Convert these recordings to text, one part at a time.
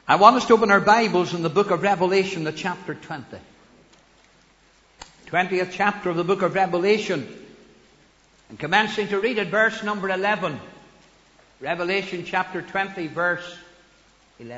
I want us to open our Bibles in the book of Revelation, the chapter 20. 20th chapter of the book of Revelation. And commencing to read at verse number 11. Revelation chapter 20, verse 11.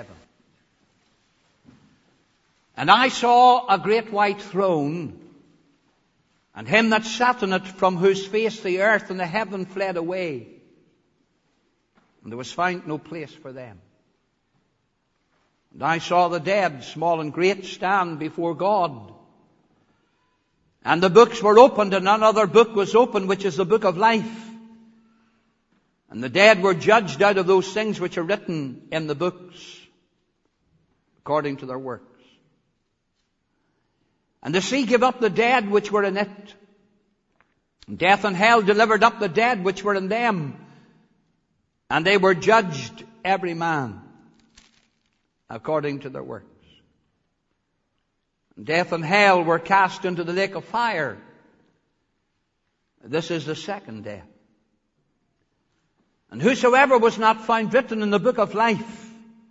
And I saw a great white throne, and him that sat on it, from whose face the earth and the heaven fled away. And there was found no place for them. And I saw the dead, small and great, stand before God. And the books were opened, and another book was opened, which is the book of life. And the dead were judged out of those things which are written in the books, according to their works. And the sea gave up the dead which were in it. And death and hell delivered up the dead which were in them. And they were judged, every man, according to their works. Death and hell were cast into the lake of fire. This is the second death. And whosoever was not found written in the book of life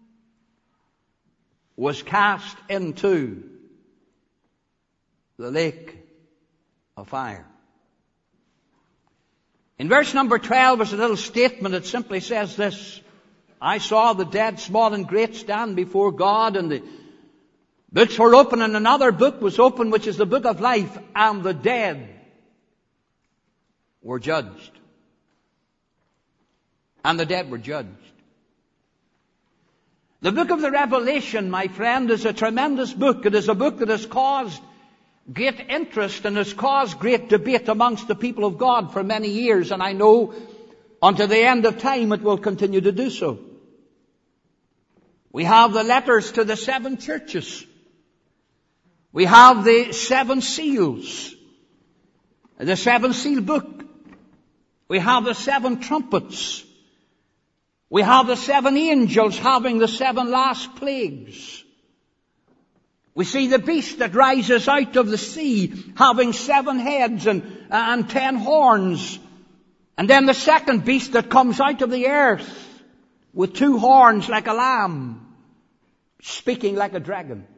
was cast into the lake of fire. In verse number 12 is a little statement that simply says this: I saw the dead, small and great, stand before God, and the books were open, and another book was opened, which is the book of life, and the dead were judged. And the dead were judged. The book of the Revelation, my friend, is a tremendous book. It is a book that has caused great interest and has caused great debate amongst the people of God for many years, and I know unto the end of time it will continue to do so. We have the letters to the 7 churches. We have the 7 seals, the 7 seal book. We have the 7 trumpets. We have the 7 angels having the 7 last plagues. We see the beast that rises out of the sea having 7 heads and 10 horns. And then the second beast that comes out of the earth with 2 horns like a lamb, speaking like a dragon.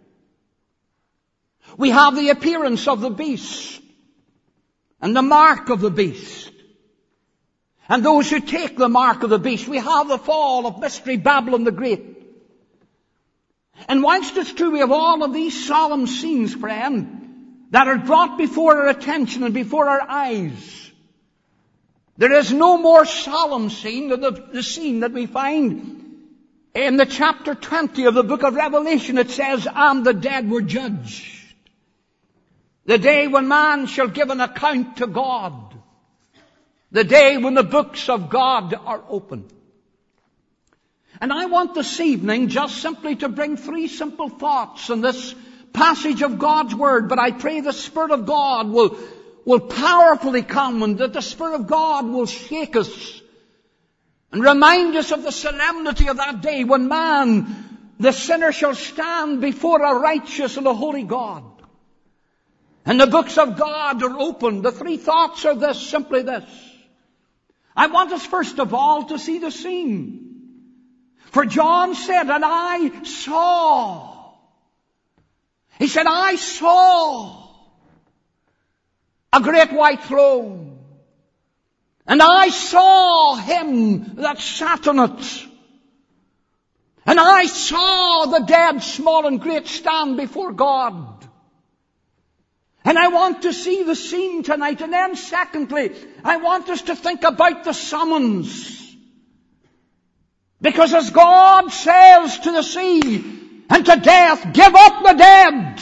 We have the appearance of the beast and the mark of the beast. And those who take the mark of the beast. We have the fall of Mystery Babylon the Great. And whilst it's true we have all of these solemn scenes, friend, that are brought before our attention and before our eyes, there is no more solemn scene than the scene that we find in the chapter 20 of the book of Revelation. It says, and the dead were judged. The day when man shall give an account to God. The day when the books of God are opened. And I want this evening just simply to bring 3 simple thoughts in this passage of God's Word. But I pray the Spirit of God will powerfully come, and that the Spirit of God will shake us and remind us of the solemnity of that day when man, the sinner, shall stand before a righteous and a holy God. And the books of God are opened. The 3 thoughts are this, simply this. I want us first of all to see the scene. For John said, and I saw. He said, I saw a great white throne. And I saw him that sat on it. And I saw the dead, small and great, stand before God. And I want to see the scene tonight. And then secondly, I want us to think about the summons. Because as God says to the sea and to death, give up the dead.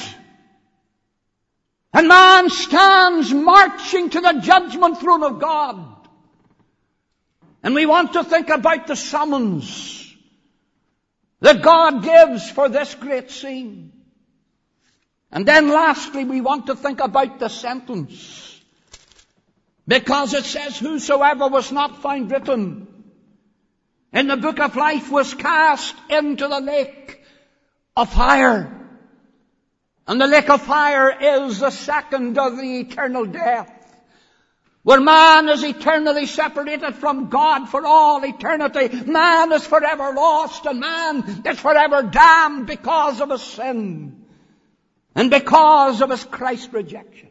And man stands marching to the judgment throne of God. And we want to think about the summons that God gives for this great scene. And then lastly, we want to think about the sentence. Because it says, whosoever was not found written in the book of life was cast into the lake of fire. And the lake of fire is the second of the eternal death. where man is eternally separated from God for all eternity. Man is forever lost, and man is forever damned because of his sin and because of his Christ rejection.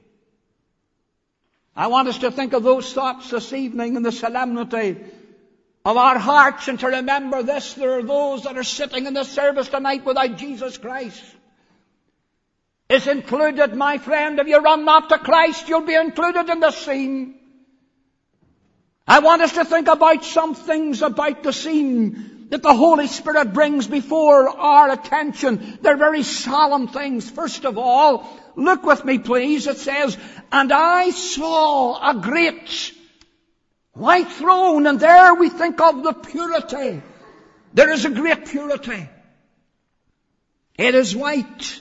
I want us to think of those thoughts this evening in the solemnity of our hearts, and to remember this: there are those that are sitting in the service tonight without Jesus Christ. Is included, my friend. If you run not to Christ, you'll be included in the scene. I want us to think about some things about the scene that the Holy Spirit brings before our attention. They're very solemn things. First of all, look with me please. It says, and I saw a great white throne. And there we think of the purity. There is a great purity. It is white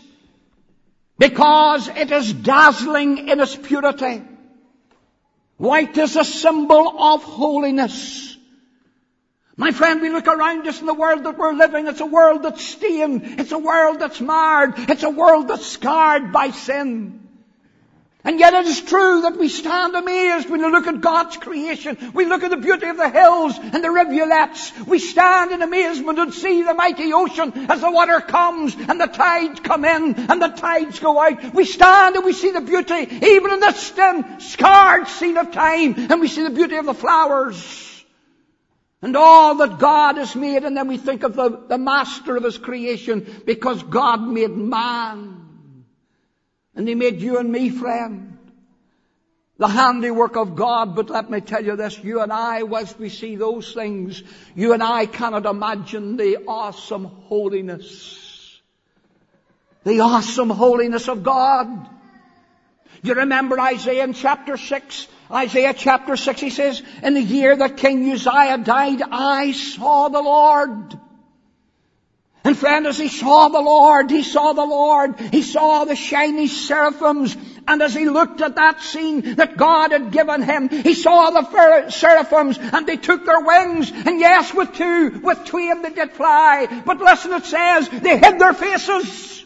because it is dazzling in its purity. White is a symbol of holiness. My friend, we look around us in the world that we're living. It's a world that's stained. It's a world that's marred. It's a world that's scarred by sin. And yet it is true that we stand amazed when we look at God's creation. We look at the beauty of the hills and the rivulets. We stand in amazement and see the mighty ocean as the water comes and the tides come in and the tides go out. We stand and we see the beauty even in this scarred scene of time, and we see the beauty of the flowers and all that God has made. And then we think of the master of his creation, because God made man. And he made you and me, friend. The handiwork of God. But let me tell you this, you and I, as we see those things, you and I cannot imagine the awesome holiness. The awesome holiness of God. You remember Isaiah in chapter 6? Isaiah chapter 6, he says, in the year that King Uzziah died, I saw the Lord. And friend, as he saw the Lord, he saw the shiny seraphims. And as he looked at that scene that God had given him, he saw the seraphims, and they took their wings. And yes, with twain they did fly. But listen, it says, they hid their faces.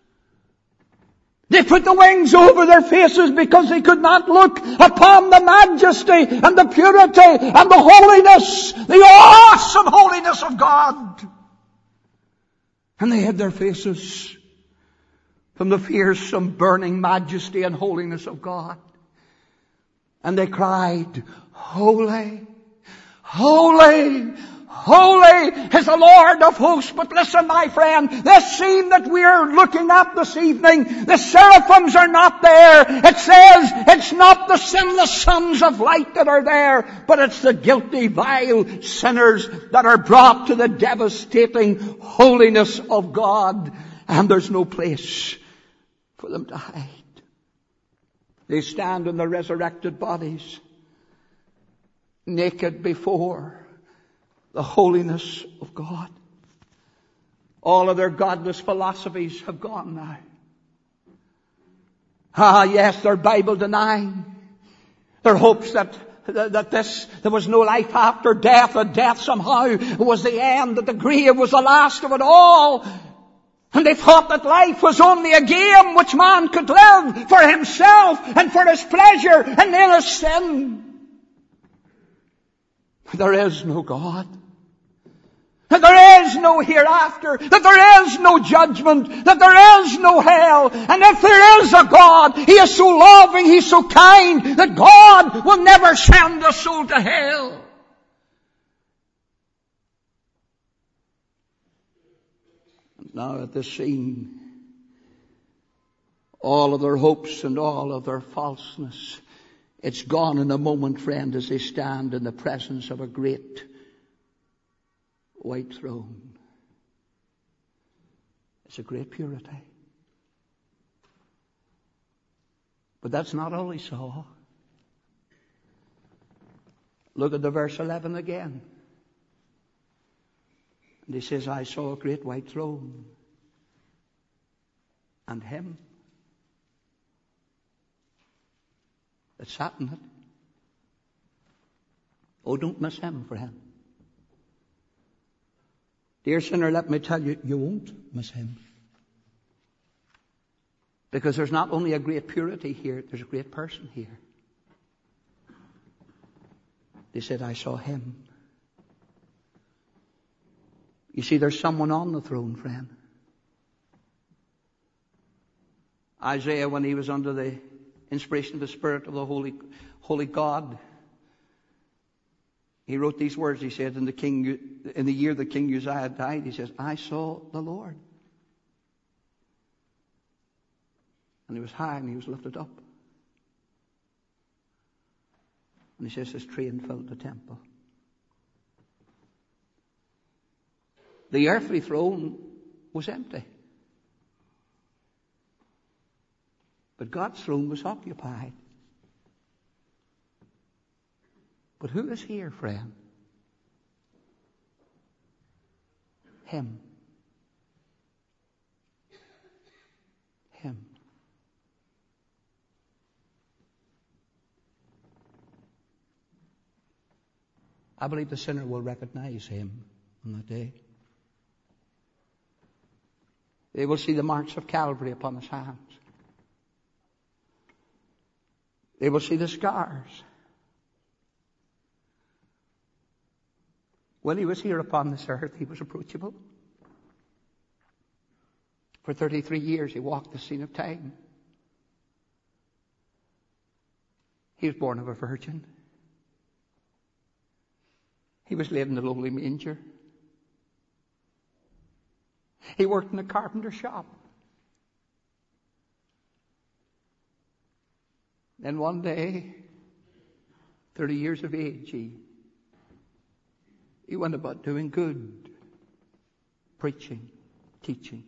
They put the wings over their faces because they could not look upon the majesty and the purity and the holiness, the awesome holiness of God. And they hid their faces from the fearsome, burning majesty and holiness of God. And they cried, holy, holy, holy is the Lord of hosts. But listen, my friend, this scene that we're looking at this evening, the seraphims are not there. It says it's not the sinless sons of light that are there, but it's the guilty, vile sinners that are brought to the devastating holiness of God. And there's no place for them to hide. They stand in their resurrected bodies, naked before the holiness of God. All of their godless philosophies have gone now. Yes, their Bible denying. Their hopes that there was no life after death, that death somehow was the end, that the grave was the last of it all. And they thought that life was only a game which man could live for himself and for his pleasure and in his sin. There is no God. That there is no hereafter, that there is no judgment, that there is no hell. And if there is a God, He is so loving, He's so kind, that God will never send a soul to hell. And now at this scene, all of their hopes and all of their falseness, it's gone in a moment, friend, as they stand in the presence of a great white throne. It's a great purity. But that's not all he saw. Look at the verse 11 again. And he says, I saw a great white throne, and him that sat in it. Oh, don't miss him, friend. Dear sinner, let me tell you, you won't miss him. Because there's not only a great purity here, there's a great person here. They said, I saw him. You see, there's someone on the throne, friend. Isaiah, when he was under the inspiration of the Spirit of the Holy God, he wrote these words. He said, in the year that King Uzziah died, he says, I saw the Lord. And he was high and he was lifted up. And he says, his train filled the temple. The earthly throne was empty. But God's throne was occupied. But who is here, friend? Him. Him. I believe the sinner will recognize him on that day. They will see the marks of Calvary upon his hands. They will see the scars. When he was here upon this earth, he was approachable. For 33 years, he walked the scene of time. He was born of a virgin. He was laid in the lowly manger. He worked in a carpenter shop. Then one day, 30 years of age, he went about doing good, preaching, teaching.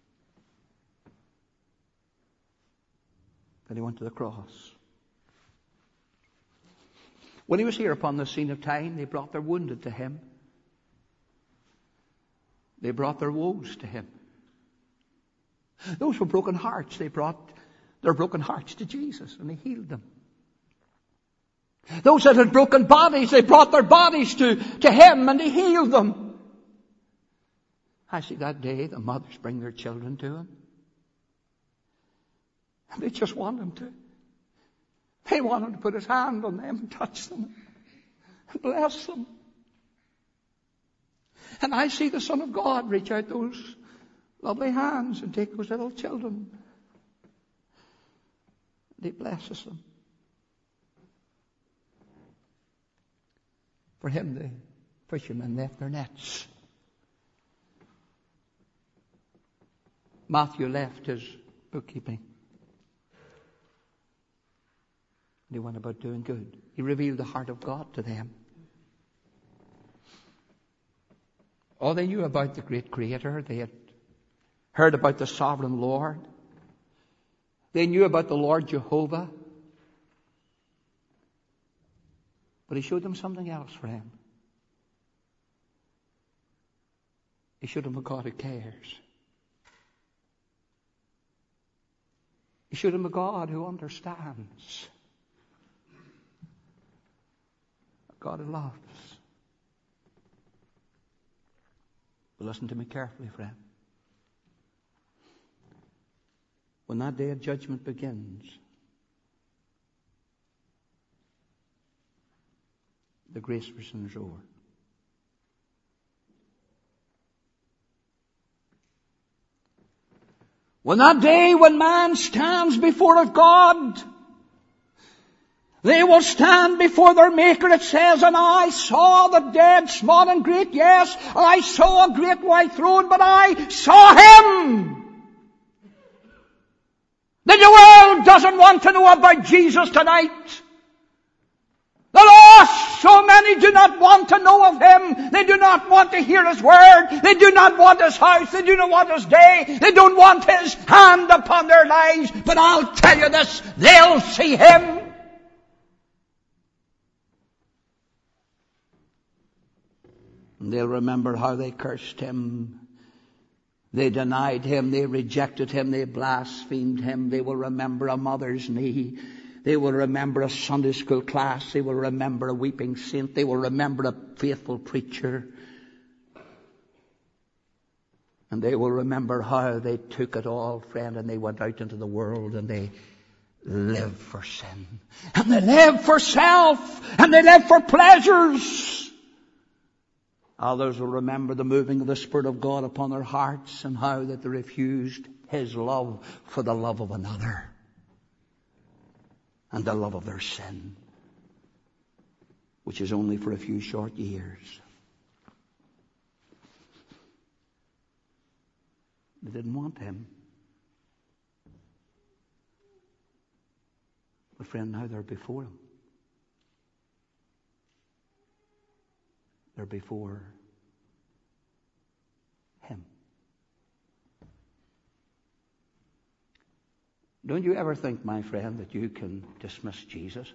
Then he went to the cross. When he was here upon the scene of time, they brought their wounded to him. They brought their woes to him. Those with broken hearts, they brought their broken hearts to Jesus, and he healed them. Those that had broken bodies, they brought their bodies to him, and he healed them. I see that day the mothers bring their children to him. And they just want him to. They want him to put his hand on them and touch them and bless them. And I see the Son of God reach out those lovely hands and take those little children. And he blesses them. For him, the fishermen left their nets. Matthew left his bookkeeping. And he went about doing good. He revealed the heart of God to them. Oh, they knew about the great Creator. They had heard about the sovereign Lord. They knew about the Lord Jehovah. But he showed them something else, friend. He showed them a God who cares. He showed them a God who understands. A God who loves. But listen to me carefully, friend. When that day of judgment begins, the grace for sinners is over. When that day when man stands before God, they will stand before their Maker. It says, and I saw the dead, small and great, yes, I saw a great white throne, but I saw him. The world doesn't want to know about Jesus tonight. The lost, so many do not want to know of him. They do not want to hear his word. They do not want his house. They do not want his day. They don't want his hand upon their lives. But I'll tell you this, they'll see him. And they'll remember how they cursed him. They denied him. They rejected him. They blasphemed him. They will remember a mother's knee. They will remember a Sunday school class. They will remember a weeping saint. They will remember a faithful preacher. And they will remember how they took it all, friend, and they went out into the world and they live for sin. And they live for self. And they live for pleasures. Others will remember the moving of the Spirit of God upon their hearts and how that they refused His love for the love of another and the love of their sin, which is only for a few short years. They didn't want Him. But friend, now they're before Him. They're before Him. Don't you ever think, my friend, that you can dismiss Jesus?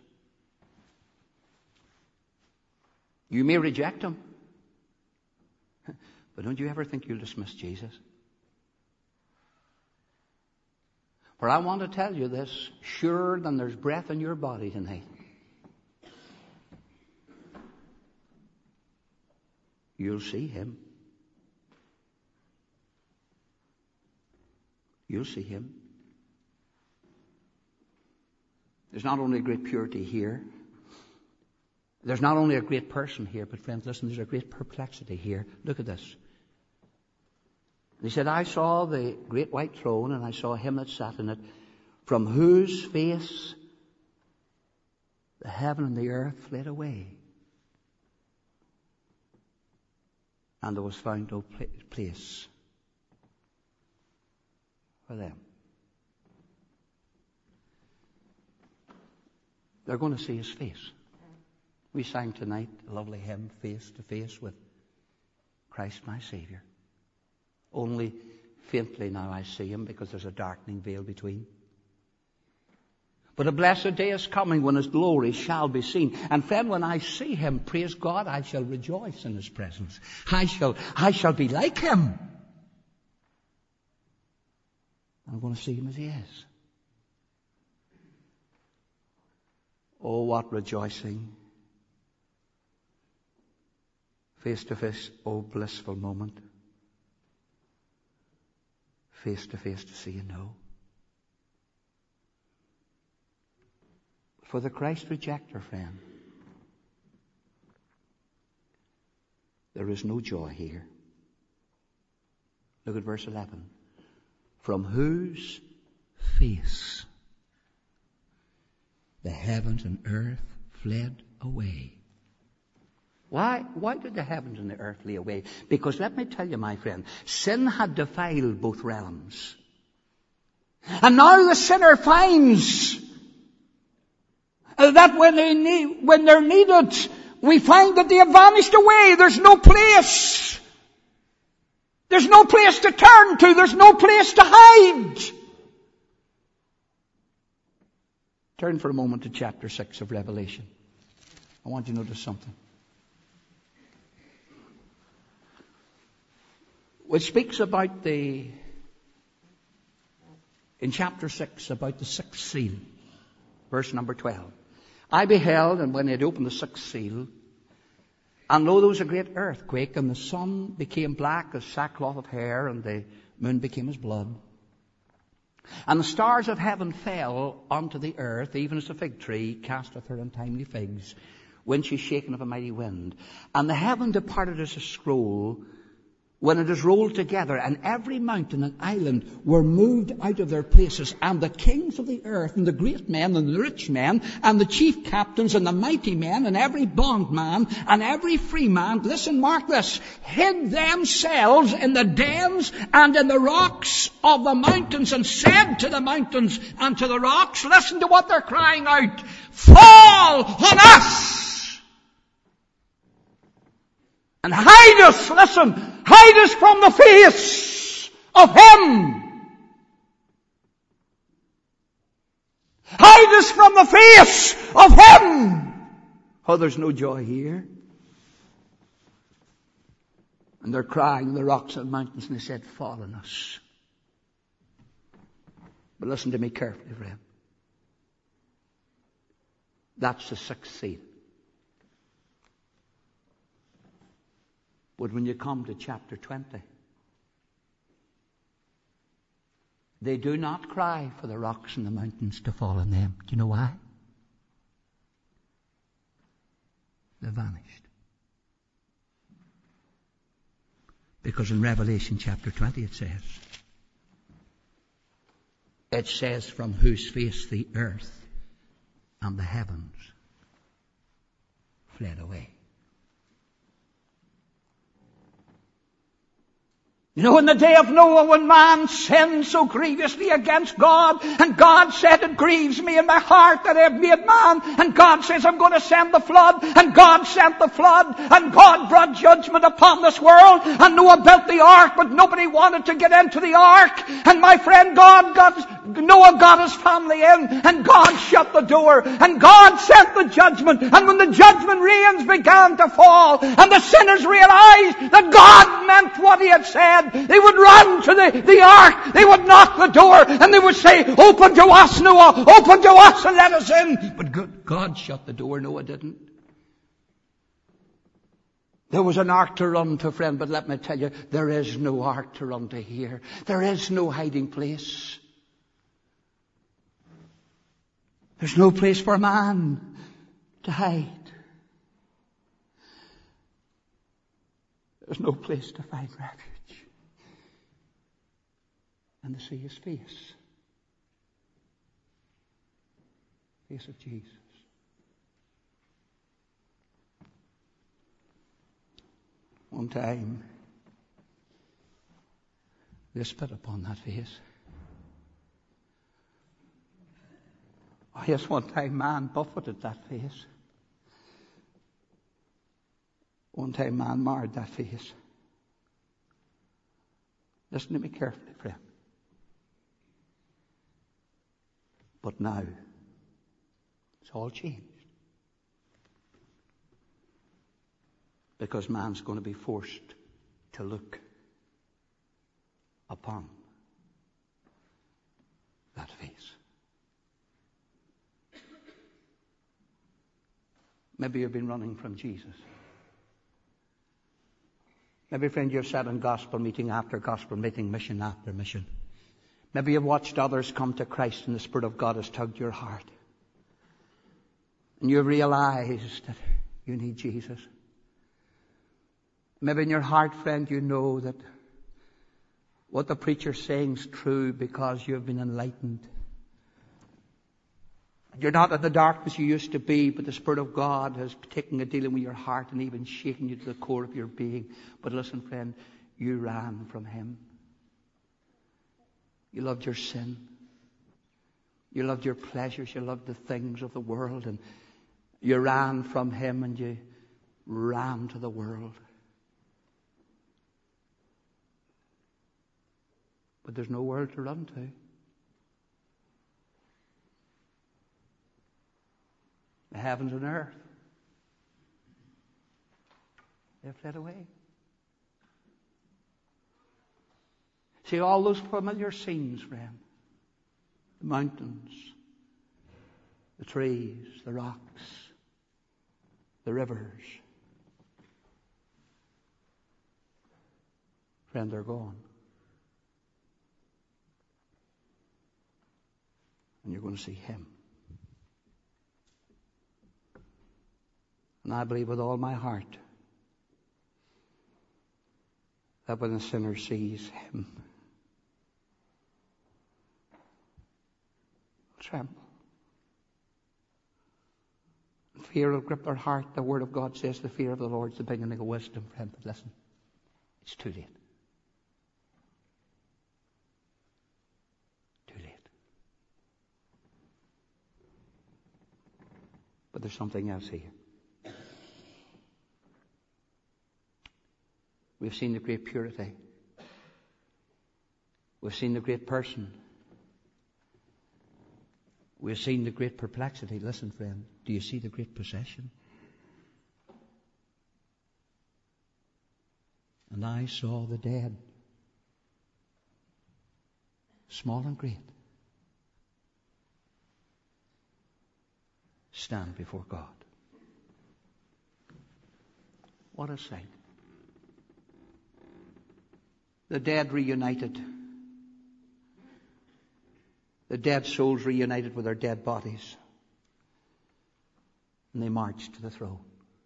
You may reject Him, but don't you ever think you'll dismiss Jesus? For I want to tell you this, surer than there's breath in your body tonight, you'll see Him. You'll see Him. There's not only a great purity here. There's not only a great person here, but friends, listen, there's a great perplexity here. Look at this. He said, I saw the great white throne, and I saw Him that sat in it, from whose face the heaven and the earth fled away. And there was found no place for them. They're going to see His face. We sang tonight a lovely hymn, Face to Face with Christ my Savior. Only faintly now I see Him, because there's a darkening veil between. But a blessed day is coming when His glory shall be seen. And friend, when I see Him, praise God, I shall rejoice in His presence. I shall be like Him. I'm going to see Him as He is. Oh, what rejoicing. Face to face, oh blissful moment. Face to face to see and know. For the Christ rejecter, friend, there is no joy here. Look at verse 11. From whose face the heavens and earth fled away. Why did the heavens and the earth flee away? Because let me tell you, my friend, sin had defiled both realms. And now the sinner finds that when they're needed, we find that they have vanished away. There's no place. There's no place to turn to. There's no place to hide. Turn for a moment to chapter 6 of Revelation. I want you to notice something. Which speaks about in chapter 6, about the sixth seal. Verse number 12. I beheld, and when he had opened the sixth seal, and lo, there was a great earthquake, and the sun became black as sackcloth of hair, and the moon became as blood. And the stars of heaven fell unto the earth, even as a fig tree casteth her untimely figs, when she is shaken of a mighty wind. And the heaven departed as a scroll, when it is rolled together, and every mountain and island were moved out of their places, and the kings of the earth, and the great men, and the rich men, and the chief captains, and the mighty men, and every bondman, and every free man, listen, mark this, hid themselves in the dens and in the rocks of the mountains, and said to the mountains and to the rocks, listen to what they're crying out, fall on us! And hide us, listen, hide us from the face of Him. Hide us from the face of Him. Oh, there's no joy here. And they're crying, the rocks and mountains, and they said, fall on us. But listen to me carefully, friend. That's the sixth seal. But when you come to chapter 20, They do not cry for the rocks and the mountains to fall on them. Do you know why? They vanished. Because in Revelation chapter 20 it says, from whose face the earth and the heavens fled away. You know, in the day of Noah, when man sinned so grievously against God, and God said, it grieves me in my heart that I have made man, and God says, I'm going to send the flood, and God sent the flood, and God brought judgment upon this world, and Noah built the ark, but nobody wanted to get into the ark, and my friend, Noah got his family in, and God shut the door, and God sent the judgment, and when the judgment rains began to fall, and the sinners realized that God meant what He had said, they would run to the ark, they would knock the door, and they would say, open to us, Noah, open to us and let us in. But God shut the door, Noah didn't. There was an ark to run to, friend, but let me tell you, there is no ark to run to here. There is no hiding place. There's no place for man to hide. There's no place to find refuge. And to see His face. Face of Jesus. One time, they spit upon that face. Oh yes, one time man buffeted that face. One time man marred that face. Listen to me carefully, friend. But now, it's all changed. Because man's going to be forced to look upon that face. Maybe you've been running from Jesus. Maybe, friend, you've sat in gospel meeting after gospel meeting, mission after mission. Maybe you've watched others come to Christ and the Spirit of God has tugged your heart. And you've realized that you need Jesus. Maybe in your heart, friend, you know that what the preacher's saying is true because you've been enlightened. You're not in the darkness you used to be, but the Spirit of God has taken a dealing with your heart and even shaken you to the core of your being. But listen, friend, you ran from Him. You loved your sin. You loved your pleasures. You loved the things of the world. And you ran from Him and you ran to the world. But there's no world to run to. The heavens and earth, they've fled away. See all those familiar scenes, friend. The mountains, the trees, the rocks, the rivers. Friend, they're gone. And you're going to see Him. And I believe with all my heart that when the sinner sees Him, tremble. Fear will grip their heart. The Word of God says the fear of the Lord is the beginning of wisdom, friend. But listen, it's too late. Too late. But there's something else here. We've seen the great purity. We've seen the great person. We've seen the great perplexity. Listen, friend, do you see the great possession? And I saw the dead, small and great, stand before God. What a sight. The dead reunited. The dead souls reunited with their dead bodies. And they marched to the throne.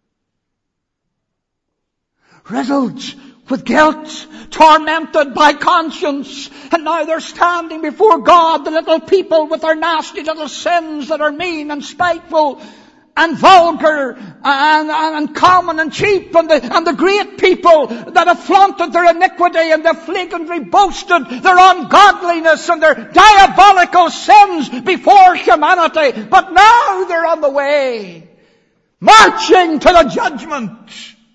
Riddled with guilt, tormented by conscience, and now they're standing before God, the little people with their nasty little sins that are mean and spiteful and vulgar and common and cheap, and the great people that have flaunted their iniquity and they've flagrantly boasted their ungodliness and their diabolical sins before humanity. But now they're on the way, marching to the judgment,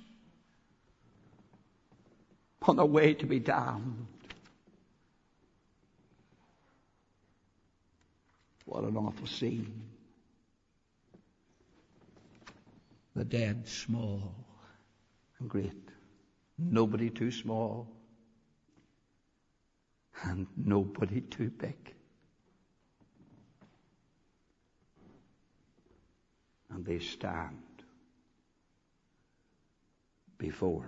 on the way to be damned. What an awful scene. The dead, small and great. Nobody too small and nobody too big. And they stand before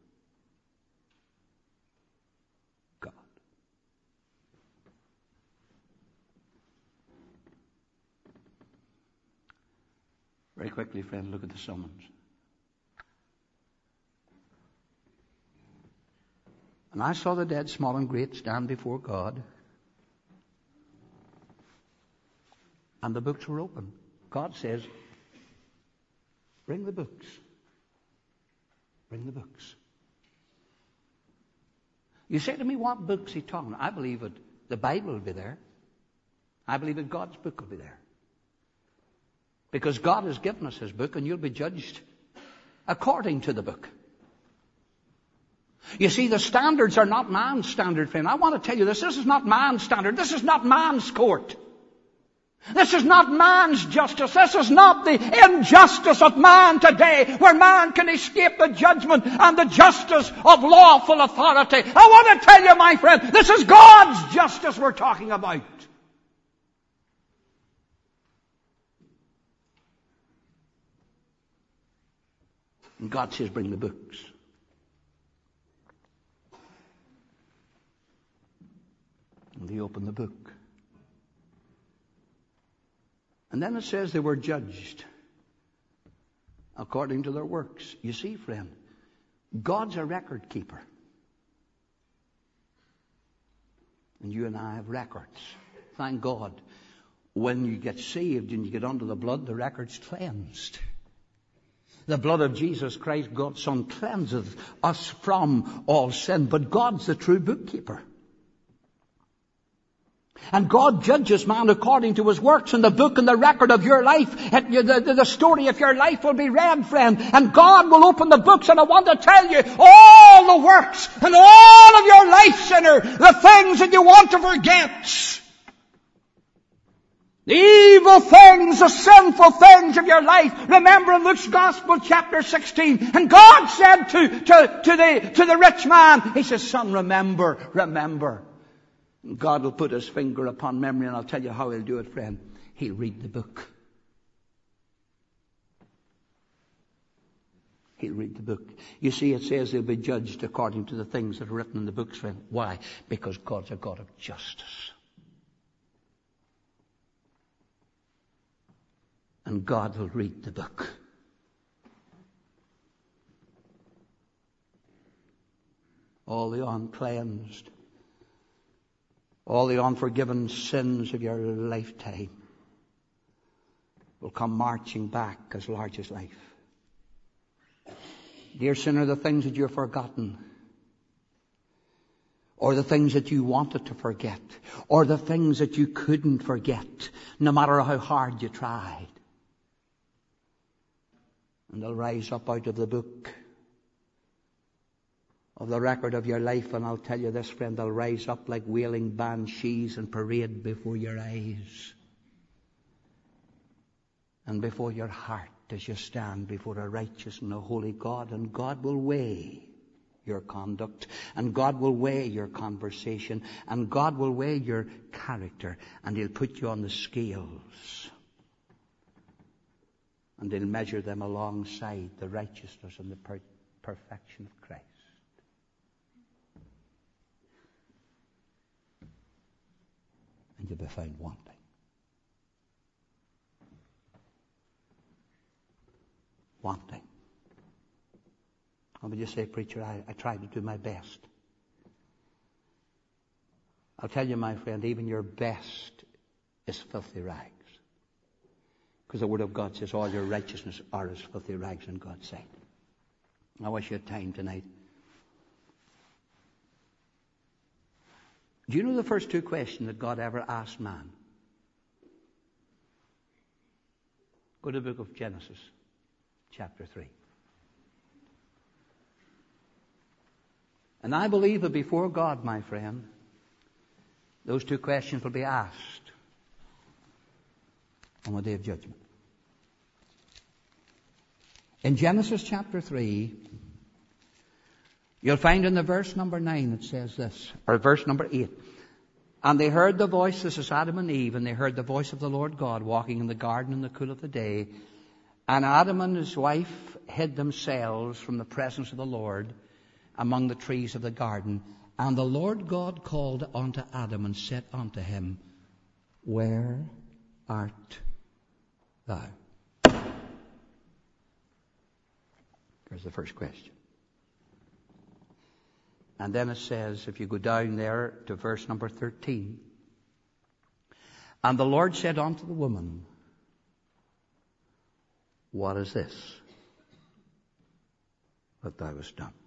God. Very quickly, friend, look at the summons. And I saw the dead, small and great, stand before God. And the books were open. God says, bring the books. Bring the books. You say to me, what books he talking about? I believe that the Bible will be there. I believe that God's book will be there. Because God has given us His book, and you'll be judged according to the book. You see, the standards are not man's standard, friend. I want to tell you this. This is not man's standard. This is not man's court. This is not man's justice. This is not the injustice of man today, where man can escape the judgment and the justice of lawful authority. I want to tell you, my friend, this is God's justice we're talking about. And God says, bring the books. And they open the book. And then it says they were judged according to their works. You see, friend, God's a record keeper. And you and I have records. Thank God. When you get saved and you get under the blood, the record's cleansed. The blood of Jesus Christ, God's Son, cleanses us from all sin. But God's the true bookkeeper. And God judges man according to his works, and the book and the record of your life, the story of your life will be read, friend. And God will open the books, and I want to tell you, all the works and all of your life, sinner, the things that you want to forget, the evil things, the sinful things of your life. Remember in Luke's Gospel, chapter 16, and God said to the rich man, He says, son, remember. God will put His finger upon memory, and I'll tell you how He'll do it, friend. He'll read the book. He'll read the book. You see, it says they'll be judged according to the things that are written in the books, friend. Why? Because God's a God of justice. And God will read the book. All the uncleansed, all the unforgiven sins of your lifetime will come marching back as large as life. Dear sinner, the things that you've forgotten, or the things that you wanted to forget, or the things that you couldn't forget, no matter how hard you tried, and they'll rise up out of the book of the record of your life. And I'll tell you this, friend, they'll rise up like wailing banshees and parade before your eyes and before your heart as you stand before a righteous and a holy God. And God will weigh your conduct, and God will weigh your conversation, and God will weigh your character, and He'll put you on the scales. And He'll measure them alongside the righteousness and the perfection of Christ. And and you'll be found wanting. Wanting. Or would you say, preacher, I tried to do my best. I'll tell you, my friend, even your best is filthy rags. Because the Word of God says all your righteousness are as filthy rags in God's sight. I wish you had time tonight. Do you know the first two questions that God ever asked man? Go to the book of Genesis, chapter 3. And I believe that before God, my friend, those two questions will be asked on the day of judgment. In Genesis chapter 3, you'll find in the verse number 9 it says this, or verse number 8. And they heard the voice, this is Adam and Eve, and they heard the voice of the Lord God walking in the garden in the cool of the day. And Adam and his wife hid themselves from the presence of the Lord among the trees of the garden. And the Lord God called unto Adam and said unto him, Where art thou? There's the first question. And then it says, if you go down there to verse number 13, and the Lord said unto the woman, What is this that thou hast done?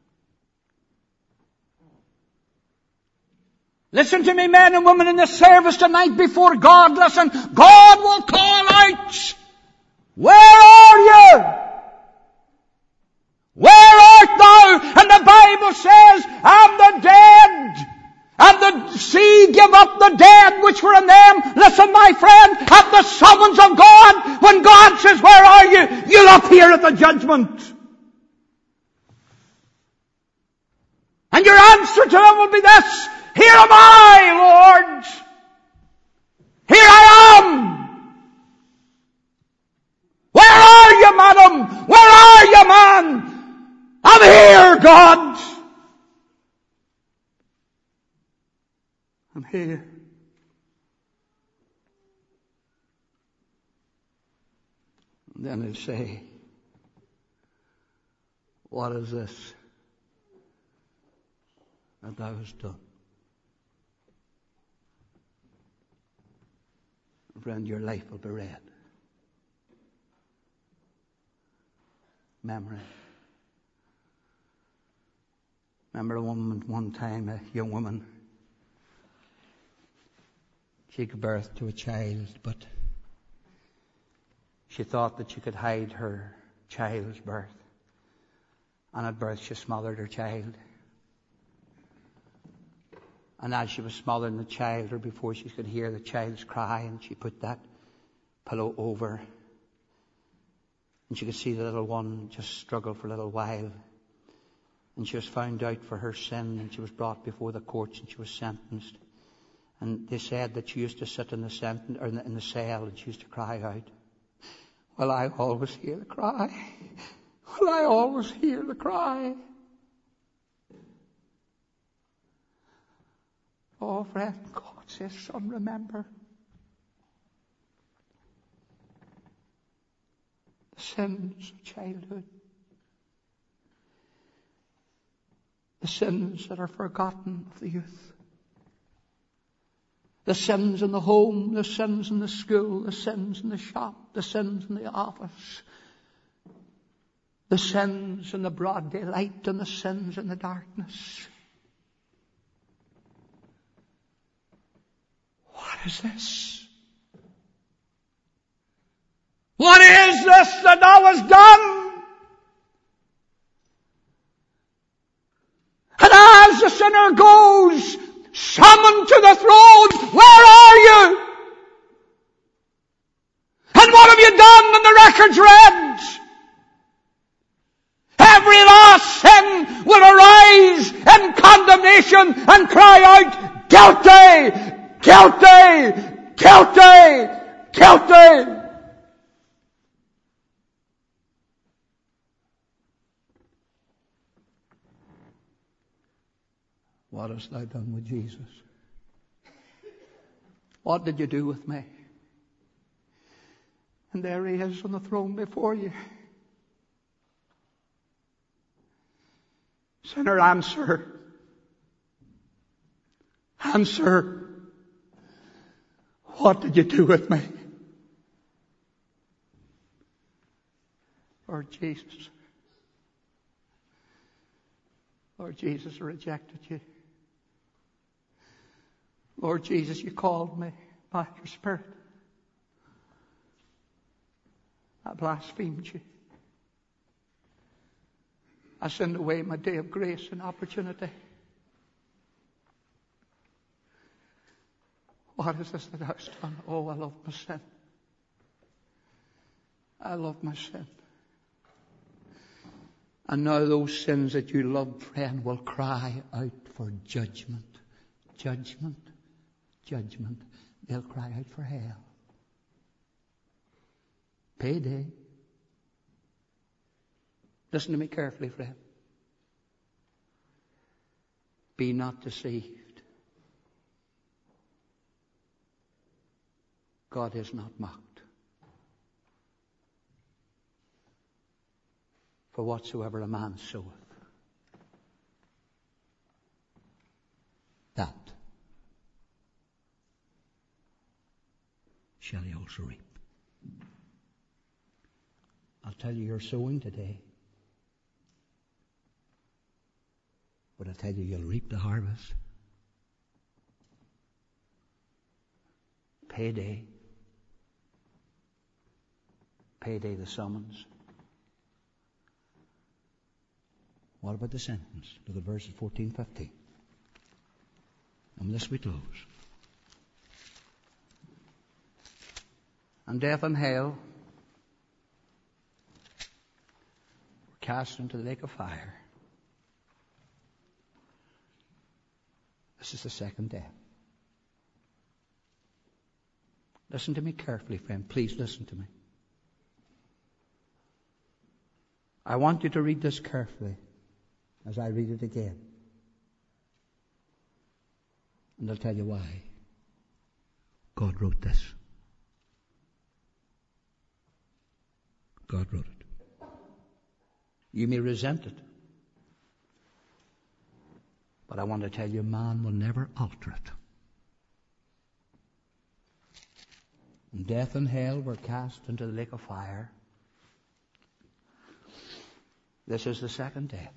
Listen to me, men and women in the service tonight before God. Listen, God will call out, Where are you? Where art thou? And the Bible says, And the dead, and the sea give up the dead which were in them. Listen, my friend, at the summons of God, when God says, Where are you? You'll appear at the judgment. And your answer to him will be this, Here am I, Lord. Here I am. Where are you, madam? Where are you, man? I'm here, God. I'm here. And then he'll say, What is this that thou hast done? Friend, your life will be read. Memory. Remember a woman one time, a young woman. She gave birth to a child, but she thought that she could hide her child's birth. And at birth she smothered her child. And as she was smothering the child, or before she could hear the child's cry, and she put that pillow over, and she could see the little one just struggle for a little while. And she was found out for her sin, and she was brought before the courts, and she was sentenced. And they said that she used to sit in the cell, and she used to cry out, Well, I always hear the cry. Well, I always hear the cry. Oh, friend, God says, Son, remember the sins of childhood. The sins that are forgotten of the youth. The sins in the home, the sins in the school, the sins in the shop, the sins in the office. The sins in the broad daylight and the sins in the darkness. What is this? What is this that thou hast done? And as the sinner goes, summoned to the throne, where are you? And what have you done? And the record's read. Every last sin will arise in condemnation and cry out, Guilty! Guilty! Guilty! Guilty! What hast thou done with Jesus? What did you do with me? And there he is on the throne before you. Sinner, answer. Answer. What did you do with me? Lord Jesus. Lord Jesus, I rejected you. Lord Jesus, you called me by your Spirit. I blasphemed you. I sent away my day of grace and opportunity. What is this that I've done? Oh, I love my sin. I love my sin. And now those sins that you love, friend, will cry out for judgment. Judgment. Judgment. They'll cry out for hell. Payday. Listen to me carefully, friend. Be not deceived. God is not mocked. For whatsoever a man soweth, that shall he also reap. I'll tell you, you're sowing today. But I'll tell you, you'll reap the harvest. Payday. Payday the summons. What about the sentence? Look at verses 14, 15. And with this we close. And death and hell were cast into the lake of fire. This is the second death. Listen to me carefully, friend. Please listen to me. I want you to read this carefully as I read it again. And I'll tell you why. God wrote this. God wrote it. You may resent it. But I want to tell you, man will never alter it. And death and hell were cast into the lake of fire. This is the second death.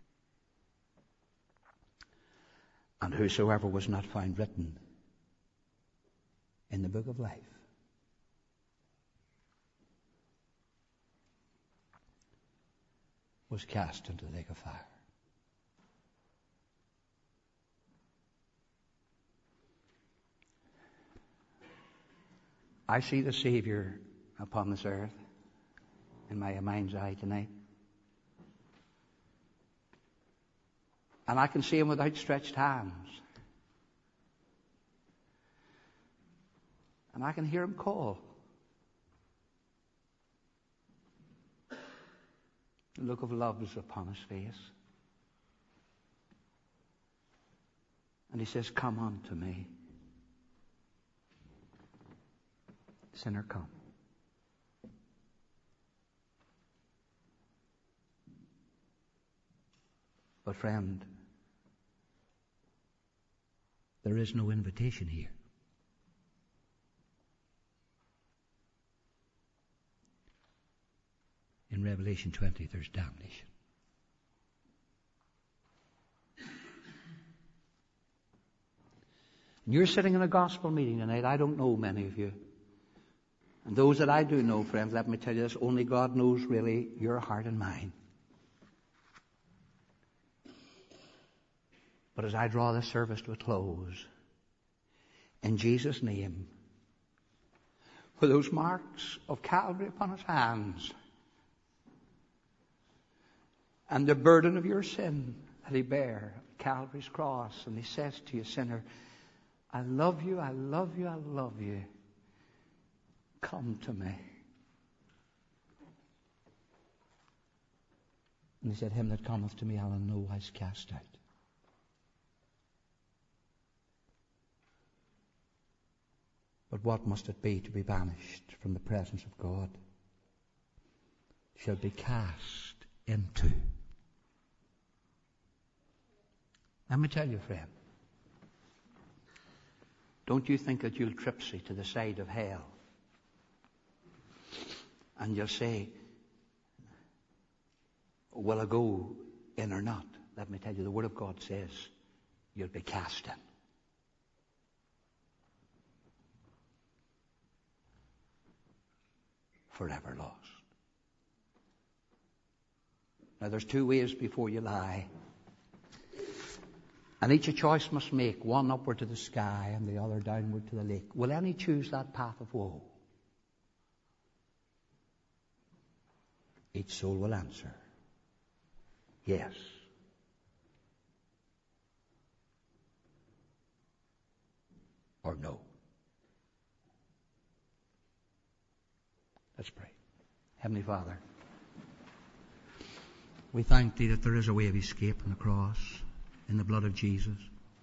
And whosoever was not found written in the book of life was cast into the lake of fire. I see the Savior upon this earth in my mind's eye tonight. And I can see him with outstretched hands. And I can hear him call. The look of love is upon his face. And he says, come unto me. Sinner, come. But friend, there is no invitation here. In Revelation 20, there's damnation. And you're sitting in a gospel meeting tonight. I don't know many of you. And those that I do know, friends, let me tell you this, only God knows really your heart and mine. But as I draw this service to a close, in Jesus' name, for those marks of Calvary upon his hands, and the burden of your sin that he bare at Calvary's cross, and he says to you, sinner, I love you, I love you, I love you. Come to me. And he said, him that cometh to me, I'll in no wise cast out. But what must it be to be banished from the presence of God? Shall be cast into. Let me tell you, friend, don't you think that you'll tripsy to the side of hell and you'll say, will I go in or not? Let me tell you, the Word of God says you'll be cast in. Forever lost. Now there's two ways before you lie. And each a choice must make, one upward to the sky and the other downward to the lake. Will any choose that path of woe? Each soul will answer, yes. Or no. Let's pray. Heavenly Father, we thank Thee that there is a way of escape on the cross in the blood of Jesus.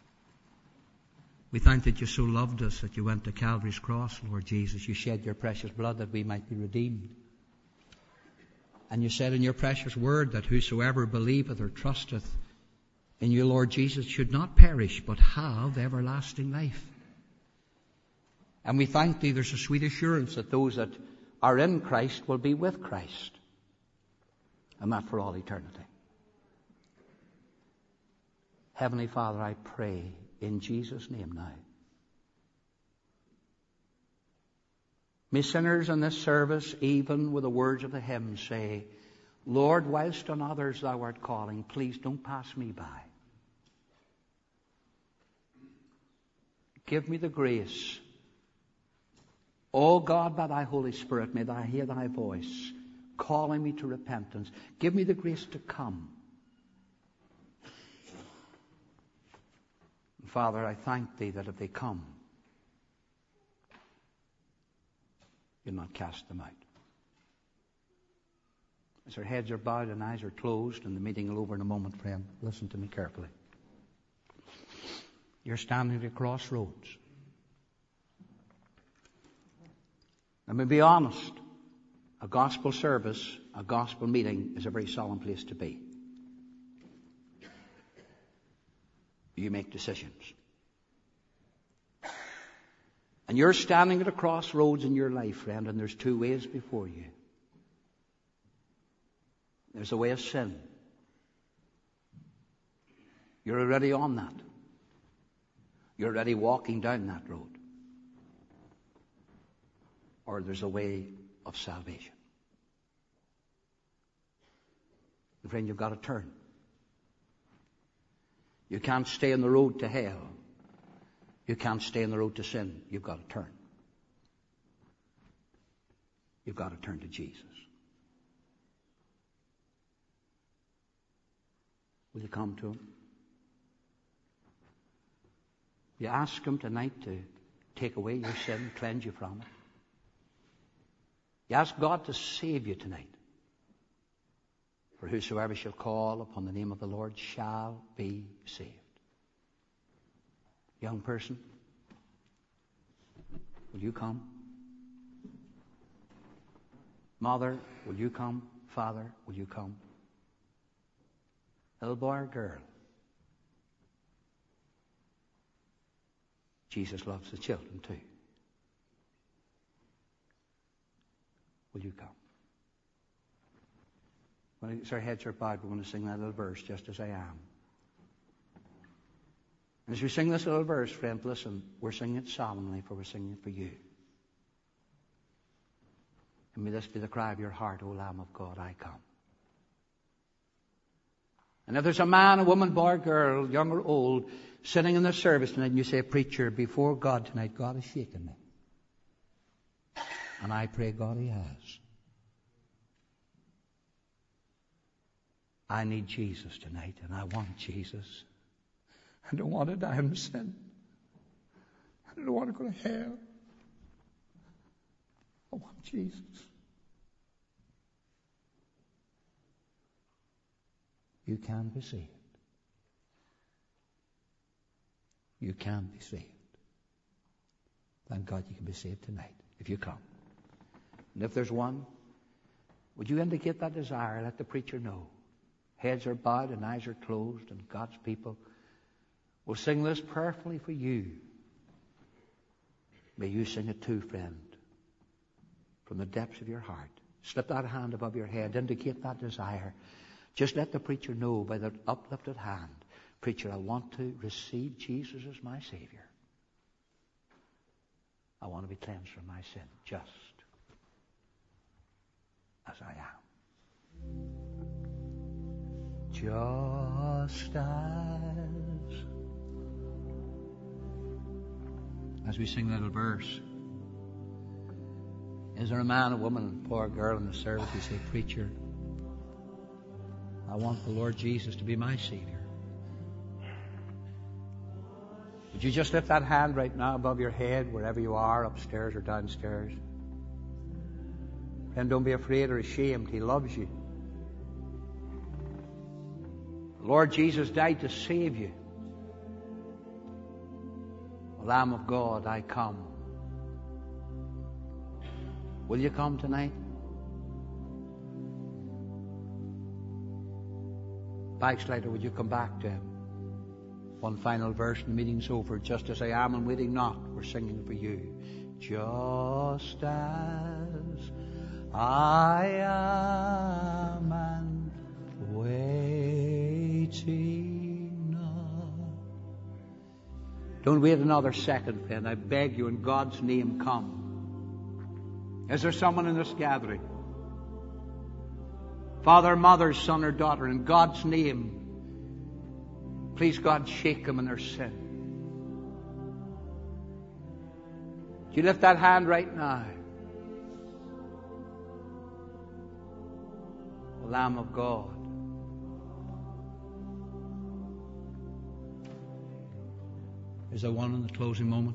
We thank that You so loved us that You went to Calvary's cross, Lord Jesus. You shed Your precious blood that we might be redeemed. And You said in Your precious word that whosoever believeth or trusteth in You, Lord Jesus, should not perish but have everlasting life. And we thank Thee there's a sweet assurance that those that are in Christ will be with Christ. And that for all eternity. Heavenly Father, I pray in Jesus' name now. May sinners in this service, even with the words of the hymn, say, Lord, whilst on others Thou art calling, please don't pass me by. Give me the grace. O God, by Thy Holy Spirit, may I hear Thy voice calling me to repentance. Give me the grace to come. Father, I thank Thee that if they come, You'll not cast them out. As our heads are bowed and eyes are closed, and the meeting will over in a moment, friend, listen to me carefully. You're standing at a crossroads. Let me be honest. A gospel service, a gospel meeting is a very solemn place to be. You make decisions. And you're standing at a crossroads in your life, friend, and there's two ways before you. There's a way of sin. You're already on that. You're already walking down that road. Or there's a way of salvation. And friend, you've got to turn. You can't stay on the road to hell. You can't stay on the road to sin. You've got to turn. You've got to turn to Jesus. Will you come to Him? You ask Him tonight to take away your sin, cleanse you from it. You ask God to save you tonight. For whosoever shall call upon the name of the Lord shall be saved. Young person, will you come? Mother, will you come? Father, will you come? Little boy or girl, Jesus loves the children too. Will you come? When our heads are bowed, we're going to sing that little verse, Just As I Am. And as we sing this little verse, friend, listen, we're singing it solemnly, for we're singing it for you. And may this be the cry of your heart, O Lamb of God, I come. And if there's a man, a woman, boy, girl, young or old, sitting in the service tonight, and you say, Preacher, before God tonight, God has shaken me. And I pray God He has. I need Jesus tonight, and I want Jesus. I don't want to die in sin. I don't want to go to hell. I want Jesus. You can be saved. You can be saved. thank God you can be saved tonight if you come. And if there's one, would you indicate that desire? Let the preacher know. Heads are bowed and eyes are closed, and God's people will sing this prayerfully for you. May you sing it too, friend, from the depths of your heart. Slip that hand above your head. Indicate that desire. Just let the preacher know by that uplifted hand, preacher, I want to receive Jesus as my Savior. I want to be cleansed from my sin, just as I am. Just as we sing that little verse, is there a man, a woman, a poor girl in the service who say, preacher, I want the Lord Jesus to be my Savior? Would you just lift that hand right now above your head, wherever you are, upstairs or downstairs? And don't be afraid or ashamed. He loves you. The Lord Jesus died to save you. O Lamb of God, I come. Will you come tonight? Backslider, would you come back to Him? One final verse and the meeting's over. Just as I am and waiting not, we're singing for you. Just as I am and waiting not. Don't wait another second, friend. I beg you, in God's name, come. Is there someone in this gathering? Father, mother, son, or daughter, in God's name, please, God, shake them in their sin. Do you lift that hand right now? O Lamb of God. Is there one in the closing moment?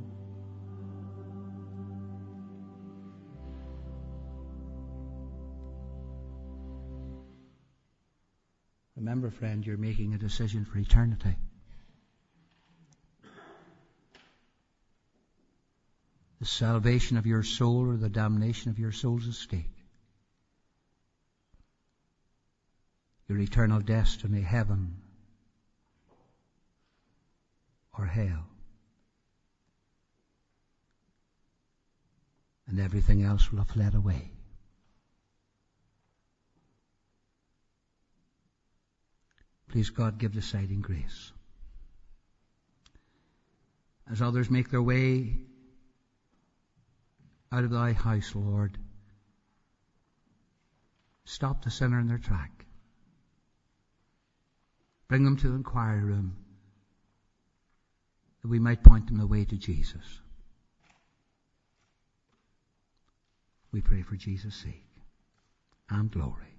Remember, friend, you're making a decision for eternity. The salvation of your soul or the damnation of your soul is at stake. Your eternal destiny, heaven or hell. And everything else will have fled away. Please, God, give deciding grace. As others make their way out of thy house, Lord, stop the sinner in their track. Bring them to the inquiry room that we might point them the way to Jesus. We pray for Jesus' sake and glory.